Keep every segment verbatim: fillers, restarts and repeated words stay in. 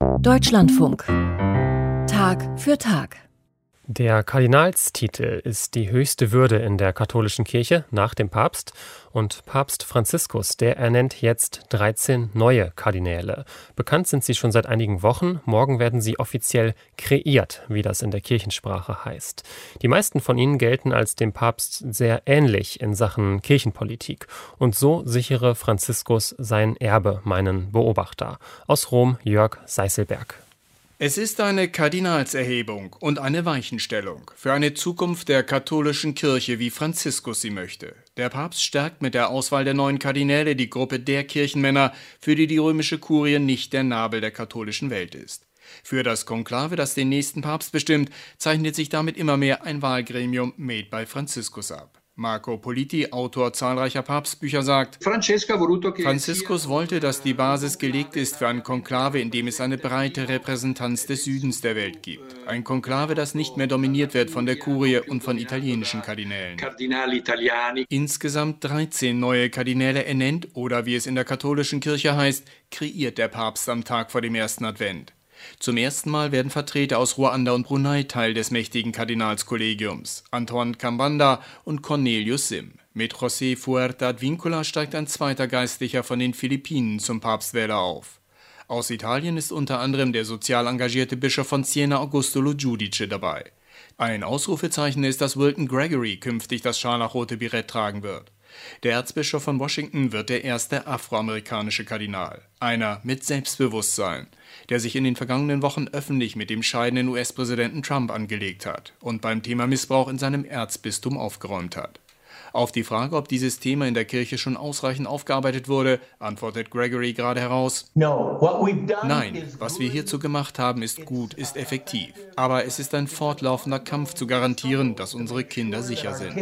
Deutschlandfunk. Tag für Tag. Der Kardinalstitel ist die höchste Würde in der katholischen Kirche nach dem Papst. Und Papst Franziskus, der ernennt jetzt dreizehn neue Kardinäle. Bekannt sind sie schon seit einigen Wochen. Morgen werden sie offiziell kreiert, wie das in der Kirchensprache heißt. Die meisten von ihnen gelten als dem Papst sehr ähnlich in Sachen Kirchenpolitik. Und so sichere Franziskus sein Erbe, meinen Beobachter. Aus Rom Jörg Seißelberg. Es ist eine Kardinalserhebung und eine Weichenstellung für eine Zukunft der katholischen Kirche, wie Franziskus sie möchte. Der Papst stärkt mit der Auswahl der neuen Kardinäle die Gruppe der Kirchenmänner, für die die römische Kurie nicht der Nabel der katholischen Welt ist. Für das Konklave, das den nächsten Papst bestimmt, zeichnet sich damit immer mehr ein Wahlgremium made by Franziskus ab. Marco Politi, Autor zahlreicher Papstbücher, sagt: Franziskus wollte, dass die Basis gelegt ist für ein Konklave, in dem es eine breite Repräsentanz des Südens der Welt gibt. Ein Konklave, das nicht mehr dominiert wird von der Kurie und von italienischen Kardinälen. Insgesamt dreizehn neue Kardinäle ernennt oder, wie es in der katholischen Kirche heißt, kreiert der Papst am Tag vor dem ersten Advent. Zum ersten Mal werden Vertreter aus Ruanda und Brunei Teil des mächtigen Kardinalskollegiums, Antoine Kambanda und Cornelius Sim. Mit José Fuertes Advíncula steigt ein zweiter Geistlicher von den Philippinen zum Papstwähler auf. Aus Italien ist unter anderem der sozial engagierte Bischof von Siena Augusto Lo Giudice dabei. Ein Ausrufezeichen ist, dass Wilton Gregory künftig das scharlachrote Birett tragen wird. Der Erzbischof von Washington wird der erste afroamerikanische Kardinal. Einer mit Selbstbewusstsein, der sich in den vergangenen Wochen öffentlich mit dem scheidenden U S-Präsidenten Trump angelegt hat und beim Thema Missbrauch in seinem Erzbistum aufgeräumt hat. Auf die Frage, ob dieses Thema in der Kirche schon ausreichend aufgearbeitet wurde, antwortet Gregory gerade heraus: Nein, was wir hierzu gemacht haben, ist gut, ist effektiv. Aber es ist ein fortlaufender Kampf zu garantieren, dass unsere Kinder sicher sind.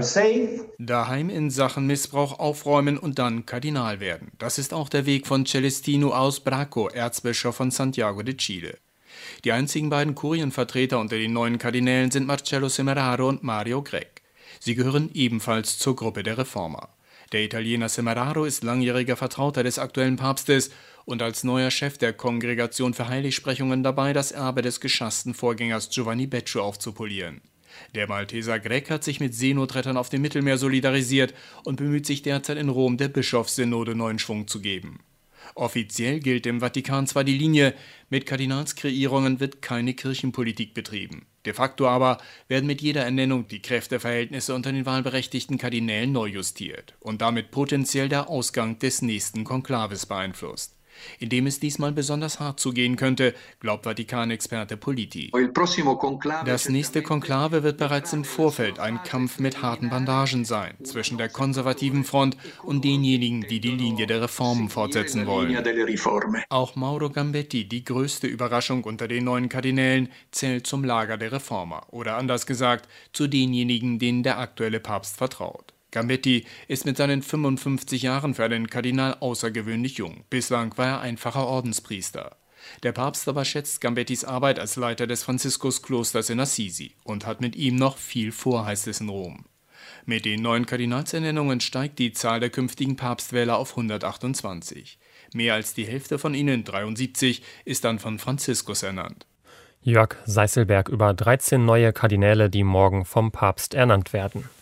Daheim in Sachen Missbrauch aufräumen und dann Kardinal werden. Das ist auch der Weg von Celestino Aos Braco, Erzbischof von Santiago de Chile. Die einzigen beiden Kurienvertreter unter den neuen Kardinälen sind Marcello Semeraro und Mario Grech. Sie gehören ebenfalls zur Gruppe der Reformer. Der Italiener Semeraro ist langjähriger Vertrauter des aktuellen Papstes und als neuer Chef der Kongregation für Heiligsprechungen dabei, das Erbe des geschassten Vorgängers Giovanni Becciu aufzupolieren. Der Malteser Grech hat sich mit Seenotrettern auf dem Mittelmeer solidarisiert und bemüht sich derzeit in Rom, der Bischofssynode neuen Schwung zu geben. Offiziell gilt im Vatikan zwar die Linie, mit Kardinalskreierungen wird keine Kirchenpolitik betrieben. De facto aber werden mit jeder Ernennung die Kräfteverhältnisse unter den wahlberechtigten Kardinälen neu justiert und damit potenziell der Ausgang des nächsten Konklaves beeinflusst. In dem es diesmal besonders hart zugehen könnte, glaubt Vatikanexperte Politi. Das nächste Konklave wird bereits im Vorfeld ein Kampf mit harten Bandagen sein, zwischen der konservativen Front und denjenigen, die die Linie der Reformen fortsetzen wollen. Auch Mauro Gambetti, die größte Überraschung unter den neuen Kardinälen, zählt zum Lager der Reformer oder anders gesagt zu denjenigen, denen der aktuelle Papst vertraut. Gambetti ist mit seinen fünfundfünfzig Jahren für einen Kardinal außergewöhnlich jung. Bislang war er einfacher Ordenspriester. Der Papst aber schätzt Gambettis Arbeit als Leiter des Franziskusklosters in Assisi und hat mit ihm noch viel vor, heißt es in Rom. Mit den neuen Kardinalsernennungen steigt die Zahl der künftigen Papstwähler auf hundertachtundzwanzig. Mehr als die Hälfte von ihnen, dreiundsiebzig, ist dann von Franziskus ernannt. Jörg Seißelberg über dreizehn neue Kardinäle, die morgen vom Papst ernannt werden.